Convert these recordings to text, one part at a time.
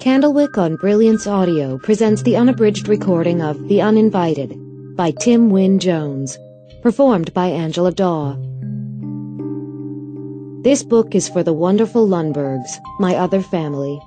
Candlewick on Brilliance Audio presents the unabridged recording of The Uninvited by Tim Wynne Jones, performed by Angela Daw. This book is for the wonderful Lundbergs, my other family.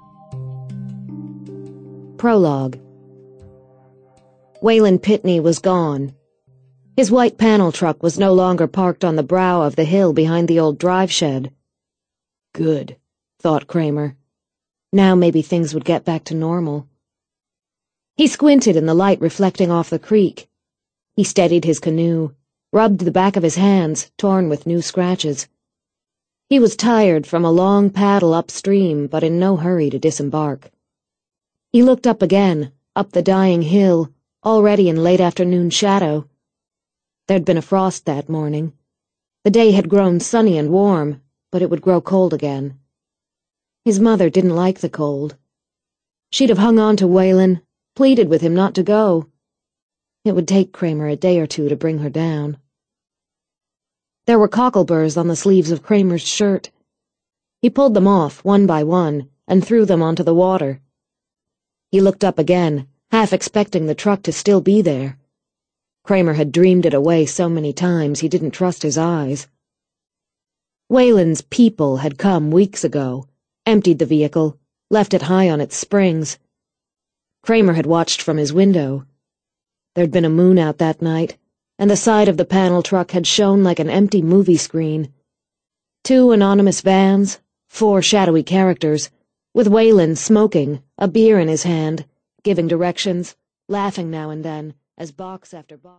Prologue. Wayland Pitney was gone. His white panel truck was no longer parked on the brow of the hill behind the old drive shed. Good, thought Kramer. Now maybe things would get back to normal. He squinted in the light reflecting off the creek. He steadied his canoe, rubbed the back of his hands, torn with new scratches. He was tired from a long paddle upstream, but in no hurry to disembark. He looked up again, up the dying hill, already in late afternoon shadow. There'd been a frost that morning. The day had grown sunny and warm, but it would grow cold again. His mother didn't like the cold. She'd have hung on to Wayland, pleaded with him not to go. It would take Kramer a day or two to bring her down. There were cockleburs on the sleeves of Kramer's shirt. He pulled them off, one by one, and threw them onto the water. He looked up again, half expecting the truck to still be there. Kramer had dreamed it away so many times he didn't trust his eyes. Wayland's people had come weeks ago, emptied the vehicle, left it high on its springs. Kramer had watched from his window. There'd been a moon out that night, and the side of the panel truck had shone like an empty movie screen. 2 anonymous vans, 4 shadowy characters, with Wayland smoking, a beer in his hand, giving directions, laughing now and then, as box after box.